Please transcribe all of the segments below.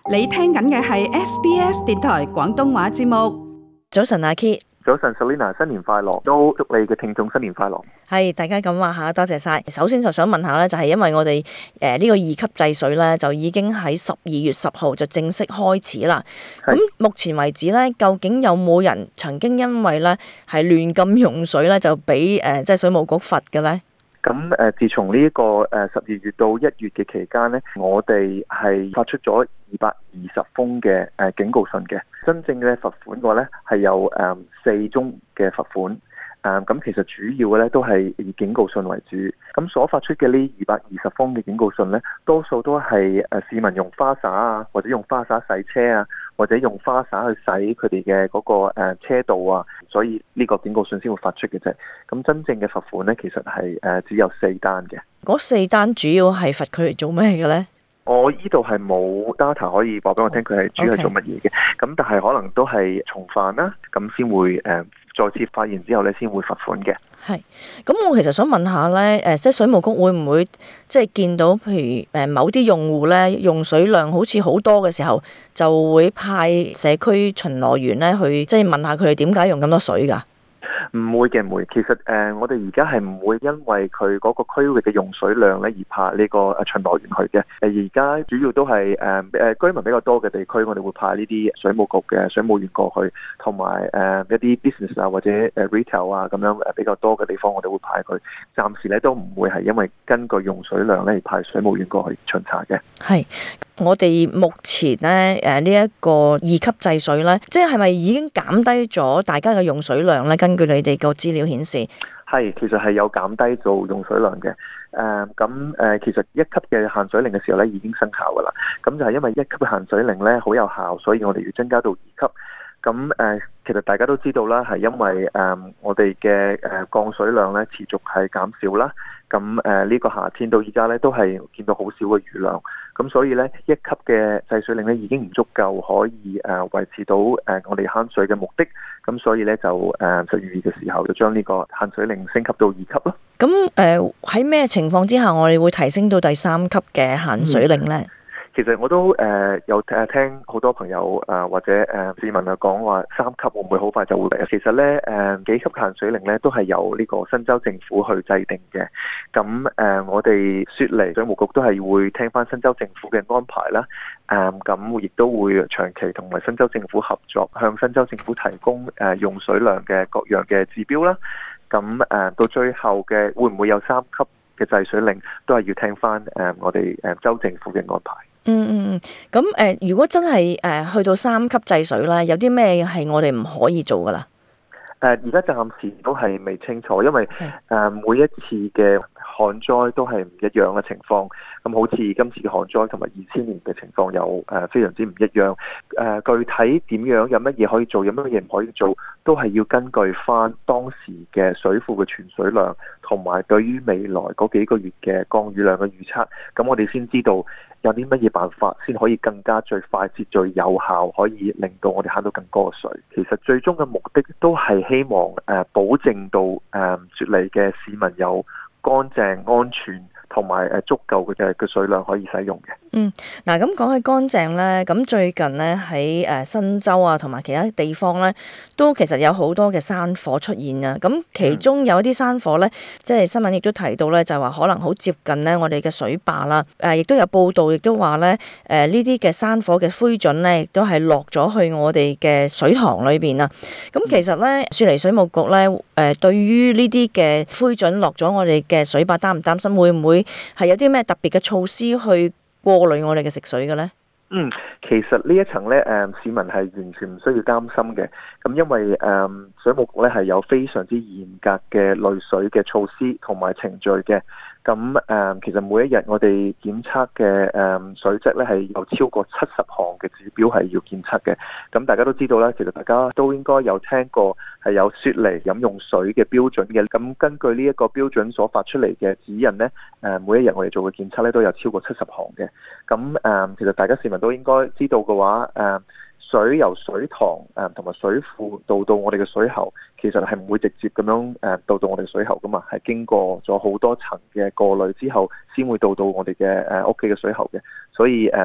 你聽緊嘅係 SBS 電台廣東話節目。 早晨阿 Kit， 早晨 Selina， 新年快樂，都祝你嘅聽眾新年快樂。 係大家咁話下，多謝晒。首先就想問下咧，就係因為我哋呢個二級制水咧，就已經喺12月10號就正式開始啦。咁目前為止咧，究竟有冇人曾經因為咧係亂咁用水咧，就俾即係水務局罰嘅咧？ 咁自從呢一個12月到1月嘅期間呢，我哋係發出咗220封嘅警告信嘅，真正嘅罰款個呢係有4宗嘅罰款。咁其實主要嘅咧都係以警告信為主，咁所發出嘅呢220封嘅警告信咧，多數都係市民用花灑啊，或者用花灑洗車啊，或者用花灑去洗佢哋嘅嗰個車道啊，所以呢個警告信先會發出嘅啫。咁真正嘅罰款咧，其實係只有4單嘅。 嗰4單主要係罰佢嚟做咩嘅咧？ 我呢度係冇 data 可以話俾我聽，佢係主要係做乜嘢嘅。咁但係可能都係從犯啦，咁先會再次發現之後咧，先會罰款嘅。 係，咁我其實想問下咧，即係水務局會唔會即係見到譬如某啲用戶咧用水量好似好多嘅時候，就會派社區巡邏員咧去即係問下佢哋點解用咁多水㗎？ 唔會嘅，唔會。其實我哋而家係唔會因為佢嗰個區域嘅用水量咧而派呢個巡邏員去嘅。而家主要都係居民比較多嘅地區，我哋會派呢啲水務局嘅水務員過去，同埋一啲 business 啊或者retail 啊咁樣比較多嘅地方，我哋會派佢。暫時咧都唔會係因為根據用水量咧而派水務員過去巡查嘅。係。 我哋目前咧呢一個2級制水咧，即係咪已經減低咗大家嘅用水量咧？根據你哋個資料顯示， 係其實係有減低做用水量嘅。其實1級嘅限水令嘅時候咧已經生效㗎啦。咁就係因為1級嘅限水令咧好有效，所以我哋要增加到2級。咁其實大家都知道啦，係因為我哋嘅降水量咧持續係減少啦。咁呢個夏天到而家咧都係見到好少嘅雨量。咁所以咧1級嘅制水令咧已經唔足夠可以維持到我哋慳水嘅目的。咁所以咧就12月嘅時候就將呢個限水令升級到2級咯。 咁喺咩情況之下我哋會提升到第3級嘅限水令咧？ 其實我都有聽好多朋友或者市民講話3級會唔會好快就會嚟？其實咧幾級限水令咧都係由呢個新州政府去制定嘅。咁我哋雪梨水務局都係會聽翻新州政府嘅安排啦。咁亦都會長期同埋新州政府合作，向新州政府提供用水量嘅各樣嘅指標啦。咁到最後嘅會唔會有3級嘅制水令，都係要聽翻我哋州政府嘅安排。 咁如果真係去到3級制水咧，有啲咩係我哋唔可以做噶啦？ 而家暫時都係未清楚，因為每一次嘅旱災都係唔一樣嘅情況。咁好似今次嘅旱災同埋2000年嘅情況又非常之唔一樣。具體點樣有乜嘢可以做，有乜嘢唔可以做，都係要根據翻當時嘅水庫嘅存水量，同埋對於未來嗰幾個月嘅降雨量嘅預測。咁我哋先知道有啲乜嘢辦法先可以更加最快捷、最有效，可以令到我哋慳到更多嘅水。其實最終嘅目的都係希望保證到雪梨嘅市民有乾淨、安全同埋足夠嘅水量可以使用嘅。 嗱咁講起乾淨咧，咁最近咧喺新州啊同埋其他地方咧，都其實有好多嘅山火出現啊。咁其中有一啲山火咧，即係新聞亦都提到咧，就係話可能好接近咧我哋嘅水壩啦。亦都有報道，亦都話咧呢啲嘅山火嘅灰燼咧，亦都係落咗去我哋嘅水塘裏邊啊。咁其實咧，雪梨水務局咧對於呢啲嘅灰燼落咗我哋嘅水壩，擔唔擔心會唔會係有啲咩特別嘅措施去過濾我哋嘅食水嘅咧？ 其實呢一層咧，市民係完全唔需要擔心嘅。咁因為水務局咧係有非常之嚴格嘅濾水嘅措施同埋程序嘅。咁其實每一日我哋檢測嘅水質咧係有超過70項嘅指標係要檢測嘅。咁大家都知道啦，其實大家都應該有聽過係有雪梨飲用水嘅標準嘅。咁根據呢一個標準所發出嚟嘅指引咧，每一日我哋做嘅檢測咧都有超過70項嘅。咁其實大家市民都應該知道嘅話，水由水塘同埋水庫到我哋嘅水喉，其實係唔會直接咁樣到我哋水喉噶嘛，係經過咗好多層嘅過濾之後，先會到我哋嘅屋企嘅水喉嘅。所以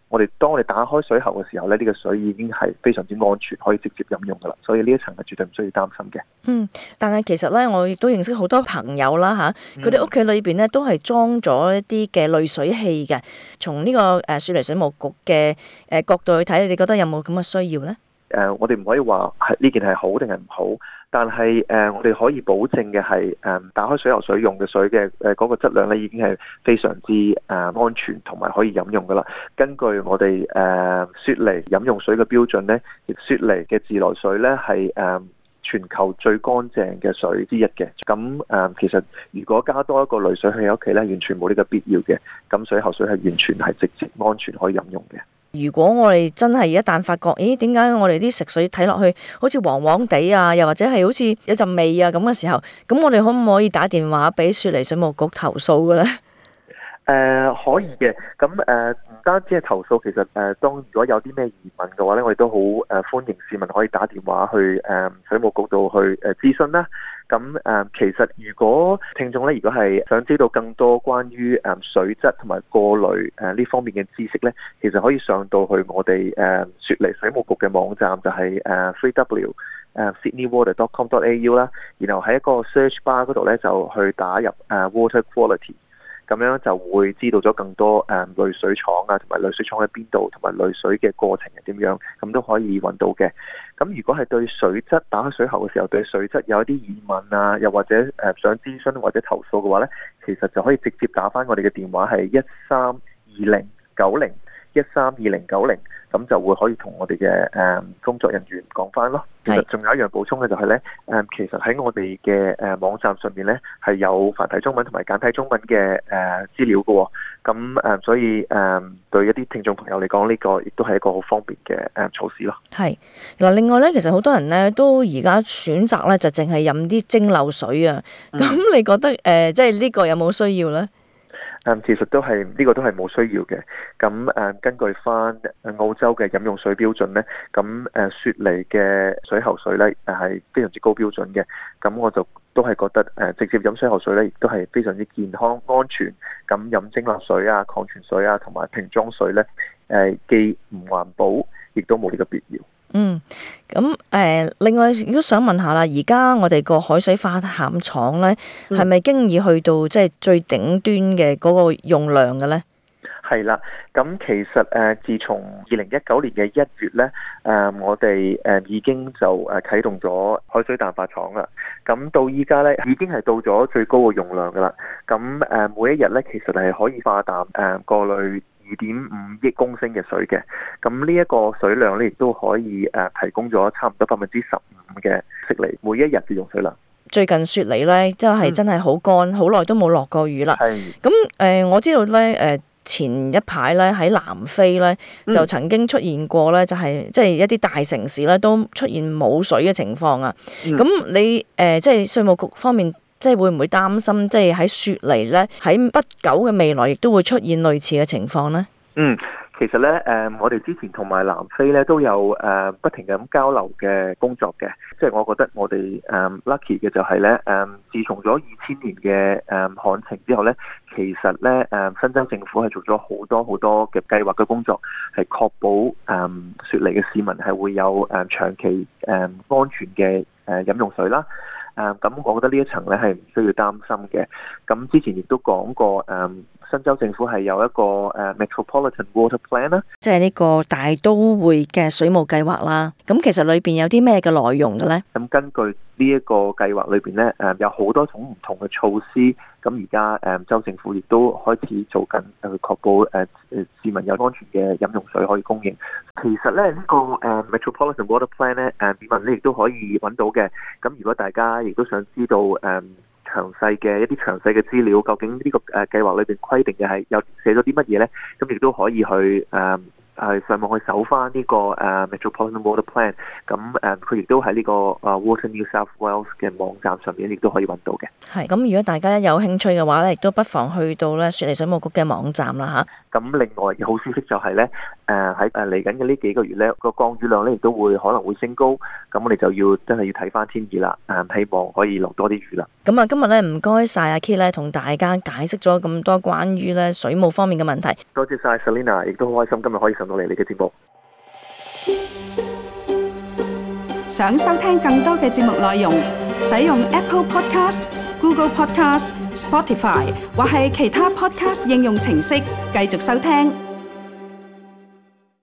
當我哋打開水喉嘅時候咧，呢個水已經係非常之安全，可以直接飲用噶啦。所以呢一層係絕對唔需要擔心嘅。 但係其實咧，我亦都認識好多朋友啦嚇，佢哋屋企裏邊咧都係裝咗一啲嘅濾水器嘅。從呢個雪梨水務局嘅角度去睇，你覺得有冇咁嘅需要咧？ 我哋唔可以話係呢件係好定係唔好，但係我哋可以保證嘅係打開水喉水用嘅水嘅嗰個質量咧，已經係非常之安全同埋可以飲用噶啦。根據我哋雪梨飲用水嘅標準咧，雪梨嘅自來水咧係全球最乾淨嘅水之一嘅。咁其實如果加多一個濾水器喺屋企咧，完全冇呢個必要嘅。咁水喉水係完全係直接安全可以飲用嘅。 如果我哋真係一旦發覺，點解我哋啲食水睇落去好似黃黃地啊，又或者係好似有陣味啊咁嘅時候，咁我哋可唔可以打電話俾雪梨水務局投訴嘅咧？ 可以嘅。咁唔單止係投訴，其實當如果有啲咩疑問嘅話咧，我哋都好歡迎市民可以打電話去水務局度去諮詢啦。咁其實如果聽眾咧，如果係想知道更多關於水質同埋過濾呢方面嘅知識咧，其實可以上到去我哋雪梨水務局嘅網站，就係3W sydneywater.com.au 啦。然後喺一個 search bar 嗰度咧，就去打入water quality。咁樣就會知道咗更多濾水廠啊，同埋濾水廠喺邊度，同埋濾水嘅過程係點樣，咁都可以揾到嘅。咁如果係對水質打開水喉嘅時候，對水質有一啲疑問啊，又或者想諮詢或者投訴嘅話呢，其實就可以直接打返我哋嘅電話係132090，132090，咁就會可以同我哋嘅工作人員講返咯。其實仲有一樣補充嘅就係咧，其實喺我哋嘅網站上面咧係有繁體中文同埋簡體中文嘅資料嘅。咁所以對一啲聽眾朋友嚟講，呢個亦都係一個好方便嘅措施咯。係嗱，另外咧，其實好多人咧都而家選擇咧就淨係飲啲蒸餾水啊。咁你覺得即係呢個有冇需要咧？ 其實呢個都係冇需要嘅。咁根據翻澳洲嘅飲用水標準咧，咁雪梨嘅水喉水咧係非常之高標準嘅。咁我就都係覺得直接飲水喉水咧，亦都係非常之健康安全。咁飲蒸餾水啊、礦泉水啊同埋瓶裝水咧，既唔環保，亦都冇呢個必要。 咁另外亦都想問下啦，而家我哋個海水化淡廠咧，係咪經已去到即係最頂端嘅嗰個用量嘅咧？ 係啦，咁其實自從2019年嘅1月咧，我哋已經就啟動咗海水淡化廠啦。咁到依家咧，已經係到咗最高嘅用量噶啦。咁每一日咧，其實係可以化淡過濾2.5億公升嘅水嘅。咁呢一個水量咧，亦都可以提供咗差唔多15%嘅悉尼每一日嘅用水量。 最近雪梨咧，真係好乾，好耐都冇落過雨啦。咁我知道咧，前一排咧喺南非咧就曾經出現過咧，就係即係一啲大城市咧都出現冇水嘅情況啊。咁你即係稅務局方面，即係會唔會擔心，即係喺雪梨咧喺不久嘅未來亦都會出現類似嘅情況咧？ 其實咧，我哋之前同埋南非咧都有不停咁交流嘅工作嘅，即係我覺得我哋lucky 嘅就係咧，自從咗2000年嘅旱情之後咧，其實咧新州政府係做咗好多嘅計劃嘅工作，係確保雪梨嘅市民係會有長期安全嘅飲用水啦。咁我覺得呢一層咧係唔需要擔心嘅。咁之前亦都講過，新州政府係有一個Metropolitan Water Plan 啦， 即係呢個大都會嘅水務計劃啦。咁其實裏邊有啲咩嘅內容嘅咧？ 咁根據呢一個計劃裏邊咧，有好多種唔同嘅措施。咁而家州政府亦都開始做緊去確保市民有安全嘅飲用水可以供應。其實咧呢個Metropolitan Water Plan 咧，市民咧亦都可以揾到嘅。咁如果大家亦都想知道詳細嘅資料，究竟呢個計劃裏邊規定嘅係有寫咗啲乜嘢咧？咁亦都可以去上網去搜翻呢個Metropolitan Water Plan。咁佢亦都喺呢個Water New South Wales 嘅網站上面亦都可以揾到嘅。 係咁，如果大家有興趣嘅話咧，亦都不妨去到咧雪梨水務局嘅網站啦咁另外嘅好消息就係咧，喺嚟緊嘅呢幾個月咧，個降雨量咧亦都可能會升高，咁我哋就真係要睇翻天氣啦，希望可以落多啲雨啦。 咁啊，今日咧唔該晒阿 Kit 咧，同大家解釋咗咁多關於咧水務方面嘅問題。 多謝晒 Selina， 亦都好開心今日可以上到嚟你嘅節目。 想收聽更多嘅節目內容，使用 Apple Podcast、Google Podcast、Spotify 或係其他 Podcast 應用程式繼續收聽。